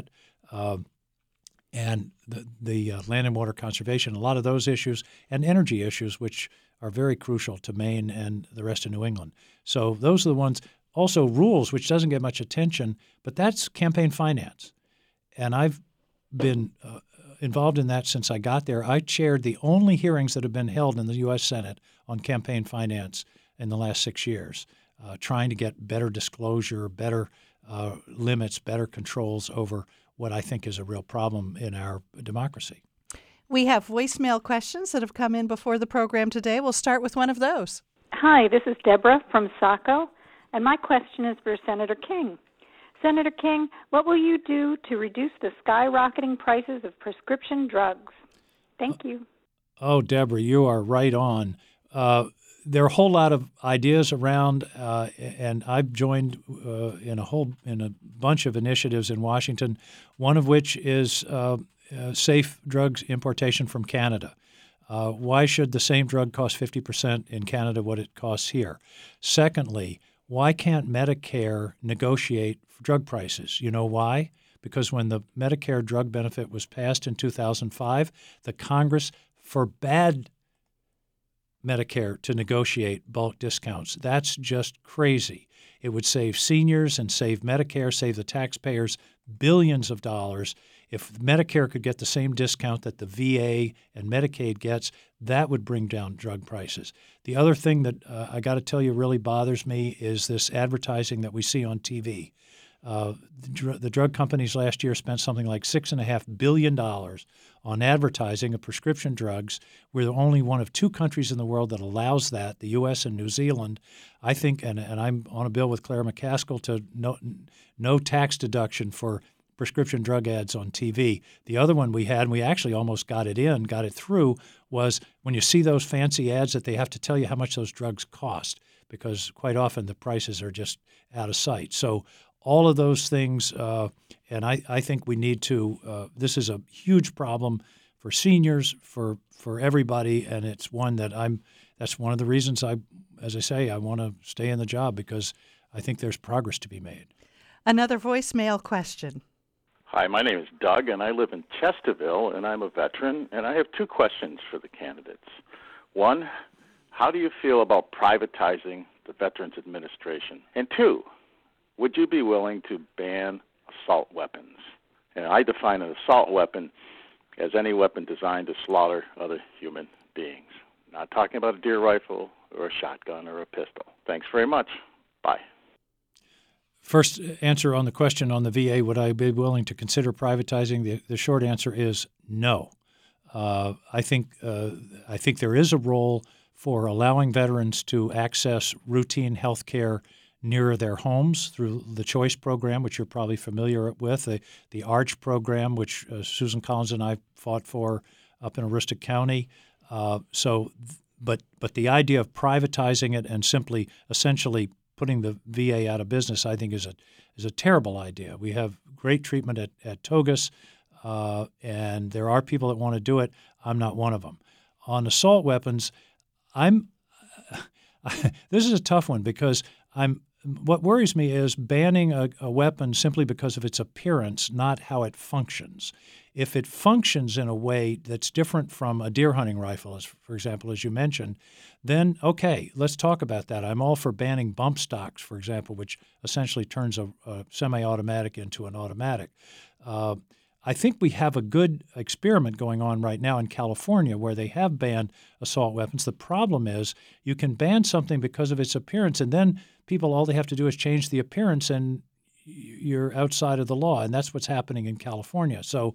[SPEAKER 1] and the land and water conservation, a lot of those issues, and energy issues, which are very crucial to Maine and the rest of New England. So those are the ones. Also rules, which doesn't get much attention, but that's campaign finance. And I've been involved in that since I got there. I chaired the only hearings that have been held in the U.S. Senate on campaign finance in the last 6 years, trying to get better disclosure, better limits, better controls over what I think is a real problem in our democracy. We have voicemail questions that have come in before the program today. We'll start with one of those.
[SPEAKER 4] Hi, this is Deborah from Saco, and my question is for Senator King. Senator King, what will you do to reduce the skyrocketing prices of prescription drugs? Thank you.
[SPEAKER 3] Oh, Deborah, you are right on. There are a whole lot of ideas around, and I've joined in a bunch of initiatives in Washington. One of which is safe drugs importation from Canada. Why should the same drug cost 50% in Canada what it costs here? Secondly, why can't Medicare negotiate drug prices? You know why? Because when the Medicare drug benefit was passed in 2005, the Congress forbade Medicare to negotiate bulk discounts. That's just crazy. It would save seniors and save Medicare, save the taxpayers billions of dollars. If Medicare could get the same discount that the VA and Medicaid gets, that would bring down drug prices. The other thing that I got to tell you really bothers me is this advertising that we see on TV. The drug companies last year spent something like $6.5 billion on advertising of prescription drugs. We're only one of 2 countries in the world that allows that, the U.S. and New Zealand. I think, and I'm on a bill with Claire McCaskill to no tax deduction for prescription drug ads on TV. The other one we had, and we actually almost got it through, was when you see those fancy ads that they have to tell you how much those drugs cost, because quite often the prices are just out of sight. So all of those things, and I think we need to, this is a huge problem for seniors, for everybody, and it's one that that's one of the reasons as I say, I want to stay in the job, because I think there's progress to be made.
[SPEAKER 1] Another voicemail question.
[SPEAKER 18] Hi, my name is Doug, and I live in Chesterville, and I'm a veteran, and I have 2 questions for the candidates. One, how do you feel about privatizing the Veterans Administration? And 2, would you be willing to ban assault weapons? And I define an assault weapon as any weapon designed to slaughter other human beings. Not talking about a deer rifle or a shotgun or a pistol. Thanks very much. Bye.
[SPEAKER 3] First answer on the question on the VA, would I be willing to consider privatizing? The short answer is no. I think there is a role for allowing veterans to access routine health care nearer their homes through the CHOICE program, which you're probably familiar with, the ARCH program, which Susan Collins and I fought for up in Aroostook County. But the idea of privatizing it and simply essentially putting the VA out of business, I think, is a terrible idea. We have great treatment at Togus, and there are people that want to do it. I'm not one of them. On assault weapons, this is a tough one, because what worries me is banning a weapon simply because of its appearance, not how it functions. If it functions in a way that's different from a deer hunting rifle, for example, as you mentioned, then okay, let's talk about that. I'm all for banning bump stocks, for example, which essentially turns a semi-automatic into an automatic. I think we have a good experiment going on right now in California where they have banned assault weapons. The problem is you can ban something because of its appearance, and then people, all they have to do is change the appearance and you're outside of the law, and that's what's happening in California. So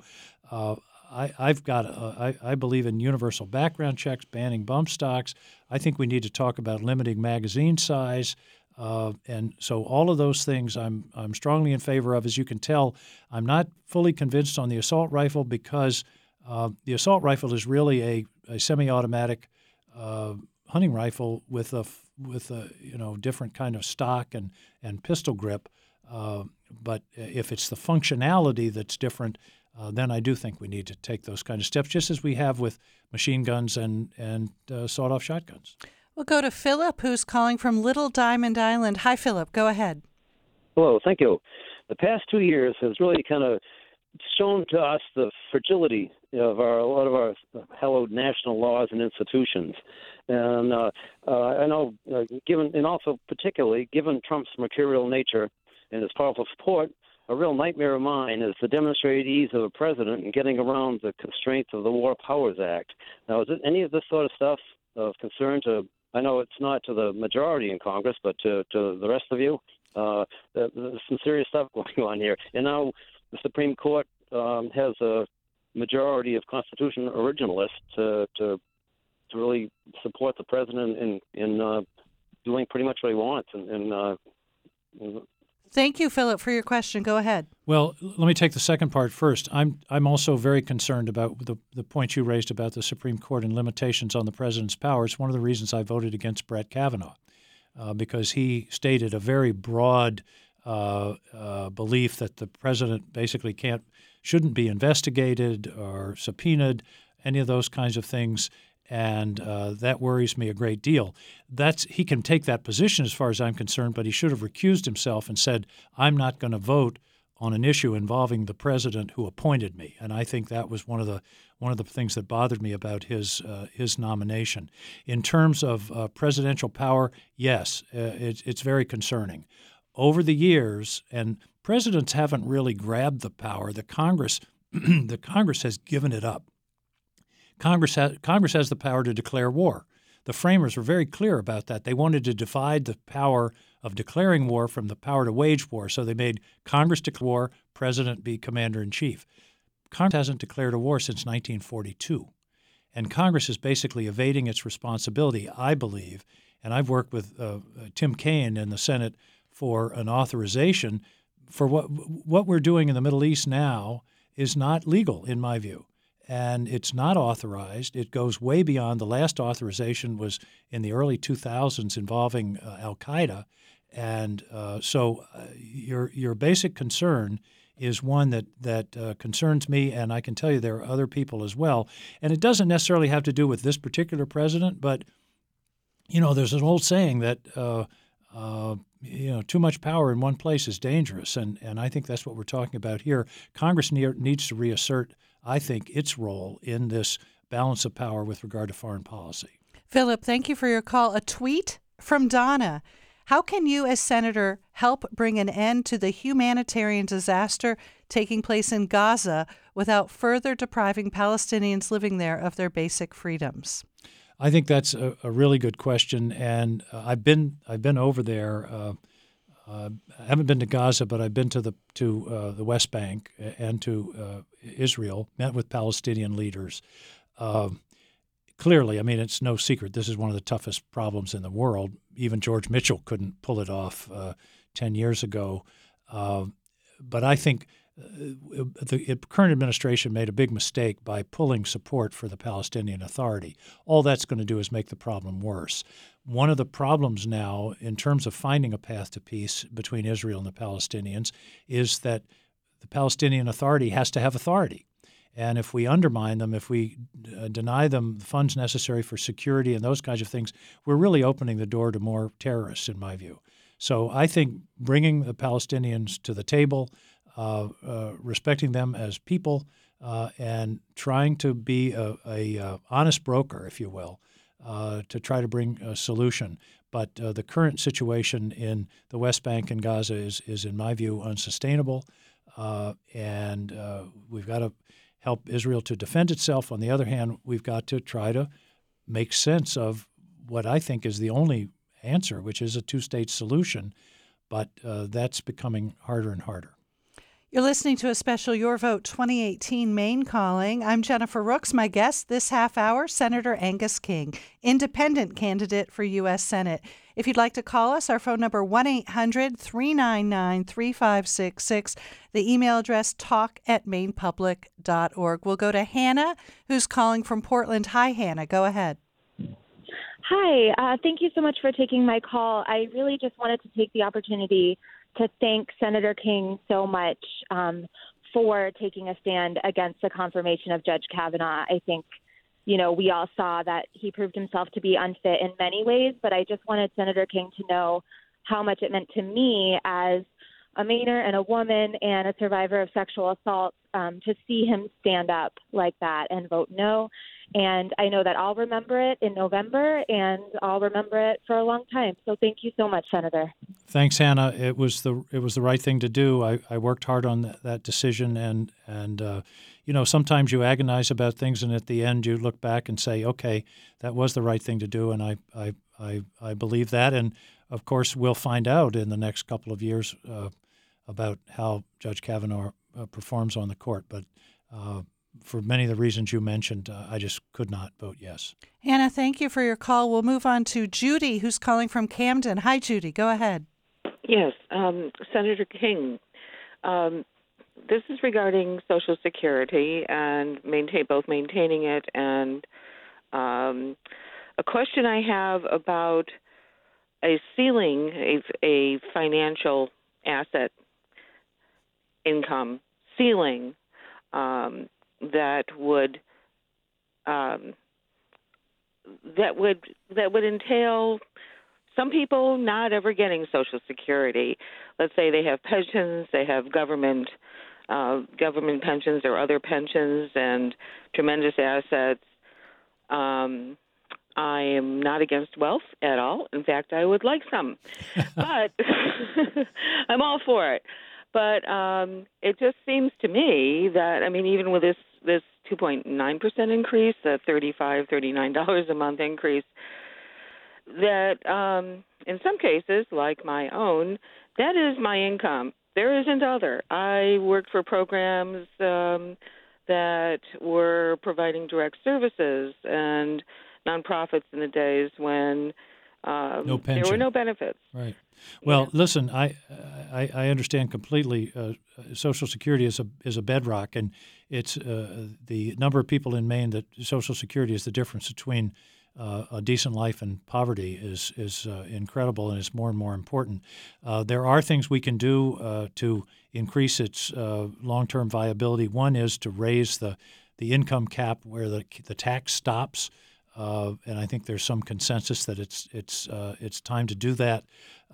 [SPEAKER 3] I believe in universal background checks, banning bump stocks. I think we need to talk about limiting magazine size. And so all of those things I'm strongly in favor of. As you can tell, I'm not fully convinced on the assault rifle, because the assault rifle is really a semi-automatic hunting rifle with a different kind of stock and pistol grip. But if it's the functionality that's different, then I do think we need to take those kind of steps, just as we have with machine guns and sawed-off shotguns.
[SPEAKER 1] We'll go to Philip, who's calling from Little Diamond Island. Hi, Philip. Go ahead.
[SPEAKER 23] Hello. Thank you. The past 2 years has really kind of shown to us the fragility of a lot of our hallowed national laws and institutions. And I know, given, and also particularly given Trump's mercurial nature and his powerful support, a real nightmare of mine is the demonstrated ease of a president in getting around the constraints of the War Powers Act. Now, is it any of this sort of stuff of concern to, I know it's not to the majority in Congress, but to the rest of you? There's some serious stuff going on here. And now the Supreme Court has a majority of Constitution originalists to really support the president in doing pretty much what he wants. And
[SPEAKER 1] Thank you, Philip, for your question. Go ahead.
[SPEAKER 3] Well, let me take the second part first. I'm also very concerned about the point you raised about the Supreme Court and limitations on the president's powers. One of the reasons I voted against Brett Kavanaugh, because he stated a very broad belief that the president basically shouldn't be investigated or subpoenaed, any of those kinds of things. And that worries me a great deal. He can take that position as far as I'm concerned, but he should have recused himself and said, I'm not going to vote on an issue involving the president who appointed me. And I think that was one of the things that bothered me about his nomination. In terms of presidential power, yes, it's very concerning. Over the years, and presidents haven't really grabbed the power. The Congress has given it up. Congress has the power to declare war. The framers were very clear about that. They wanted to divide the power of declaring war from the power to wage war. So they made Congress declare war, president be commander-in-chief. Congress hasn't declared a war since 1942. And Congress is basically evading its responsibility, I believe. And I've worked with Tim Kaine in the Senate for an authorization for what we're doing in the Middle East now is not legal, in my view. And it's not authorized. It goes way beyond. The last authorization was in the early 2000s involving al-Qaeda. And so your basic concern is one that concerns me, and I can tell you there are other people as well. And it doesn't necessarily have to do with this particular president, but, there's an old saying that, too much power in one place is dangerous. And I think that's what we're talking about here. Congress needs to reassert, I think, its role in this balance of power with regard to foreign policy.
[SPEAKER 1] Philip, thank you for your call. A tweet from Donna. How can you, as senator, help bring an end to the humanitarian disaster taking place in Gaza without further depriving Palestinians living there of their basic freedoms?
[SPEAKER 3] I think that's a really good question, and I've been over there. I haven't been to Gaza, but I've been to the West Bank and to Israel, met with Palestinian leaders. Clearly, it's no secret this is one of the toughest problems in the world. Even George Mitchell couldn't pull it off 10 years ago. But I think the current administration made a big mistake by pulling support for the Palestinian Authority. All that's going to do is make the problem worse. One of the problems now, in terms of finding a path to peace between Israel and the Palestinians, is that the Palestinian Authority has to have authority. And if we undermine them, if we deny them the funds necessary for security and those kinds of things, we're really opening the door to more terrorists, in my view. So I think bringing the Palestinians to the table, respecting them as people, and trying to be a honest broker, if you will, to try to bring a solution. But the current situation in the West Bank and Gaza is in my view, unsustainable. And we've got to help Israel to defend itself. On the other hand, we've got to try to make sense of what I think is the only answer, which is a two-state solution. But that's becoming harder and harder.
[SPEAKER 1] You're listening to a special Your Vote 2018 Maine Calling. I'm Jennifer Rooks. My guest this half hour, Senator Angus King, independent candidate for U.S. Senate. If you'd like to call us, our phone number 1-800-399-3566. The email address talk@mainepublic.org. We'll go to Hannah, who's calling from Portland. Hi, Hannah. Go ahead.
[SPEAKER 11] Hi. Thank you so much for taking my call. I really just wanted to take the opportunity to thank Senator King so much for taking a stand against the confirmation of Judge Kavanaugh. I think, we all saw that he proved himself to be unfit in many ways, but I just wanted Senator King to know how much it meant to me as a Mainer and a woman and a survivor of sexual assault to see him stand up like that and vote no. And I know that I'll remember it in November, and I'll remember it for a long time. So thank you so much, Senator.
[SPEAKER 3] Thanks, Hannah. It was the right thing to do. I worked hard on that decision, and sometimes you agonize about things, and at the end you look back and say, okay, that was the right thing to do, and I believe that. And of course, we'll find out in the next couple of years about how Judge Kavanaugh performs on the court, but. For many of the reasons you mentioned, I just could not vote yes.
[SPEAKER 1] Hannah, thank you for your call. We'll move on to Judy, who's calling from Camden. Hi, Judy. Go ahead.
[SPEAKER 5] Yes, Senator King. This is regarding Social Security and both maintaining it and a question I have about a ceiling, a financial asset income ceiling that would entail some people not ever getting Social Security. Let's say they have pensions, they have government pensions or other pensions and tremendous assets. I am not against wealth at all. In fact, I would like some, but I'm all for it. But it just seems to me that, I mean, even with this 2.9% increase, the $39 a month increase, that in some cases, like my own, that is my income. There isn't other. I worked for programs that were providing direct services and nonprofits in the days when there were no benefits.
[SPEAKER 3] Right. Well, listen, I understand completely. Social Security is a bedrock, and it's the number of people in Maine that Social Security is the difference between a decent life and poverty is incredible, and it's more and more important. There are things we can do to increase its long-term viability. One is to raise the income cap where the tax stops. And I think there's some consensus that it's time to do that.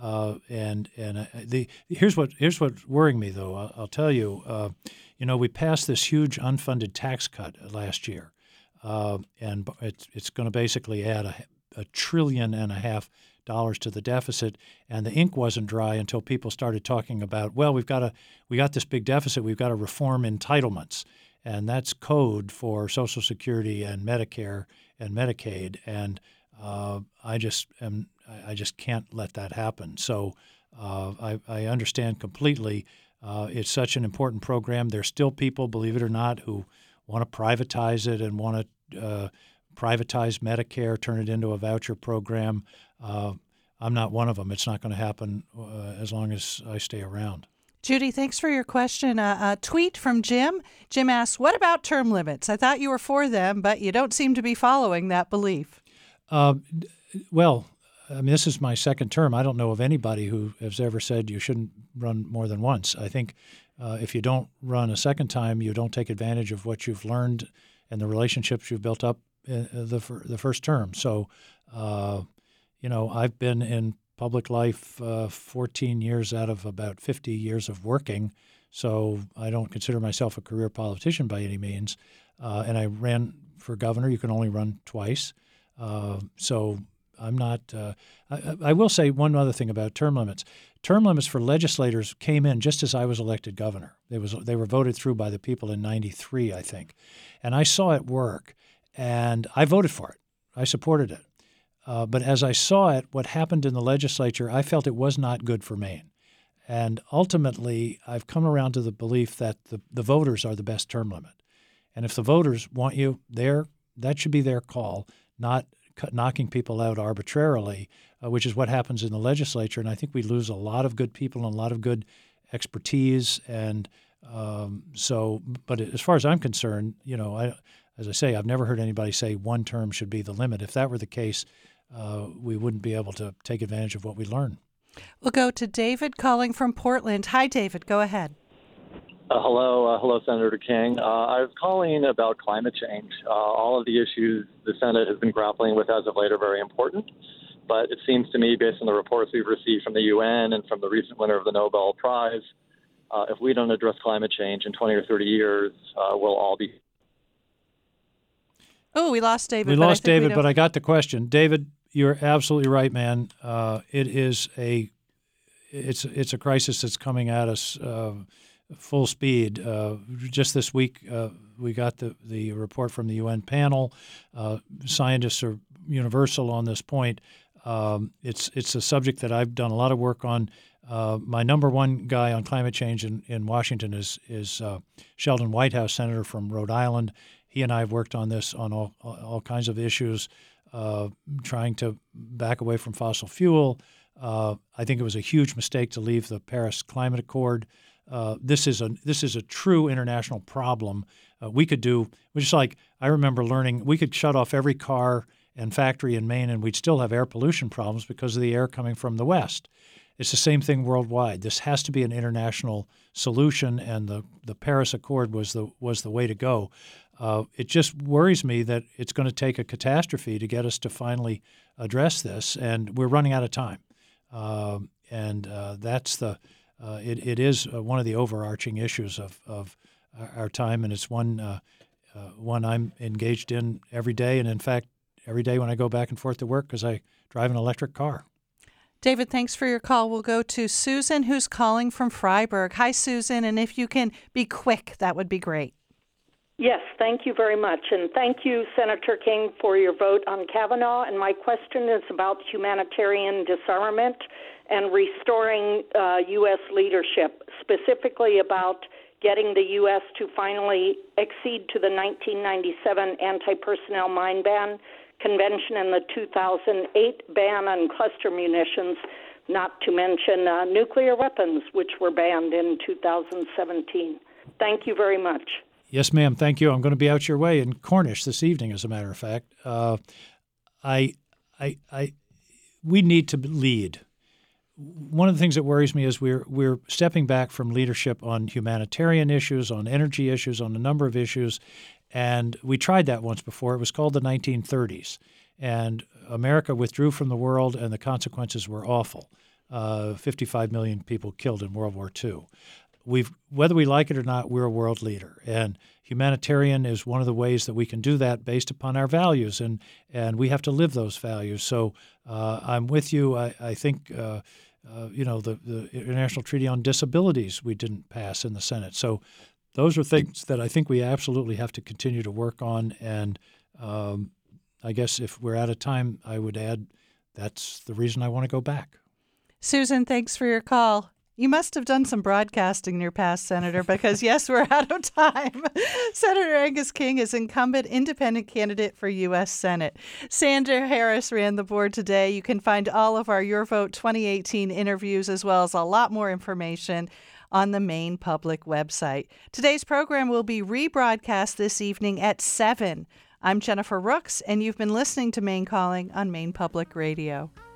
[SPEAKER 3] Here's what's worrying me, though. I'll tell you. We passed this huge unfunded tax cut last year, and it's going to basically add $1.5 trillion to the deficit. And the ink wasn't dry until people started talking about, well, we got this big deficit. We've got to reform entitlements, and that's code for Social Security and Medicare and Medicaid, and I just can't let that happen. So I understand completely. It's such an important program. There's still people, believe it or not, who want to privatize it and want to privatize Medicare, turn it into a voucher program. I'm not one of them. It's not going to happen as long as I stay around.
[SPEAKER 1] Judy, thanks for your question. A tweet from Jim. Jim asks, what about term limits? I thought you were for them, but you don't seem to be following that belief.
[SPEAKER 3] Well, I mean, this is my second term. I don't know of anybody who has ever said you shouldn't run more than once. I think if you don't run a second time, you don't take advantage of what you've learned and the relationships you've built up in the first term. So, I've been in public life 14 years out of about 50 years of working, so I don't consider myself a career politician by any means. And I ran for governor. You can only run twice. So I'm not I will say one other thing about term limits. Term limits for legislators came in just as I was elected governor. They were voted through by the people in 93, I think. And I saw it work, and I voted for it. I supported it. But as I saw it, what happened in the legislature, I felt it was not good for Maine. And ultimately, I've come around to the belief that the voters are the best term limit. And if the voters want you there, that should be their call, not knocking people out arbitrarily, which is what happens in the legislature. And I think we lose a lot of good people and a lot of good expertise. And but as far as I'm concerned, as I say, I've never heard anybody say one term should be the limit. If that were the case, we wouldn't be able to take advantage of what we learn.
[SPEAKER 1] We'll go to David calling from Portland. Hi, David. Go ahead.
[SPEAKER 7] Hello, Senator King. I was calling about climate change. All of the issues the Senate has been grappling with as of late are very important, but it seems to me, based on the reports we've received from the UN and from the recent winner of the Nobel Prize, if we don't address climate change in 20 or 30 years, we'll all be...
[SPEAKER 1] Oh, we lost David.
[SPEAKER 3] We lost David, but I got the question. David, you're absolutely right, man. It's a crisis that's coming at us full speed. Just this week, we got the report from the UN panel. Scientists are universal on this point. It's a subject that I've done a lot of work on. My number one guy on climate change in Washington is Sheldon Whitehouse, senator from Rhode Island. He and I have worked on this on all kinds of issues, trying to back away from fossil fuel, I think it was a huge mistake to leave the Paris Climate Accord. This is a true international problem. We could do, just like I remember learning, we could shut off every car and factory in Maine and we'd still have air pollution problems because of the air coming from the west. It's the same thing worldwide. This has to be an international solution, and the Paris Accord was the way to go. It just worries me that it's going to take a catastrophe to get us to finally address this, and we're running out of time. That's it is one of the overarching issues of our time, and it's one I'm engaged in every day, and in fact, every day when I go back and forth to work because I drive an electric car.
[SPEAKER 1] David, thanks for your call. We'll go to Susan, who's calling from Freiburg. Hi, Susan, and if you can be quick, that would be great.
[SPEAKER 6] Yes, thank you very much. And thank you, Senator King, for your vote on Kavanaugh. And my question is about humanitarian disarmament and restoring U.S. leadership, specifically about getting the U.S. to finally accede to the 1997 anti-personnel mine ban convention and the 2008 ban on cluster munitions, not to mention nuclear weapons, which were banned in 2017. Thank you very much.
[SPEAKER 3] Yes, ma'am. Thank you. I'm going to be out your way in Cornish this evening, as a matter of fact. We need to lead. One of the things that worries me is we're stepping back from leadership on humanitarian issues, on energy issues, on a number of issues, and we tried that once before. It was called the 1930s, and America withdrew from the world, and the consequences were awful. 55 million people killed in World War II. Whether we like it or not, we're a world leader, and humanitarian is one of the ways that we can do that based upon our values, and we have to live those values. So I'm with you. I think the International Treaty on Disabilities we didn't pass in the Senate. So those are things that I think we absolutely have to continue to work on. And I guess if we're out of time, I would add that's the reason I want to go back.
[SPEAKER 1] Susan, thanks for your call. You must have done some broadcasting in your past, Senator, because, yes, we're out of time. Senator Angus King is incumbent independent candidate for U.S. Senate. Sandra Harris ran the board today. You can find all of our Your Vote 2018 interviews as well as a lot more information on the Maine Public website. Today's program will be rebroadcast this evening at 7. I'm Jennifer Rooks, and you've been listening to Maine Calling on Maine Public Radio.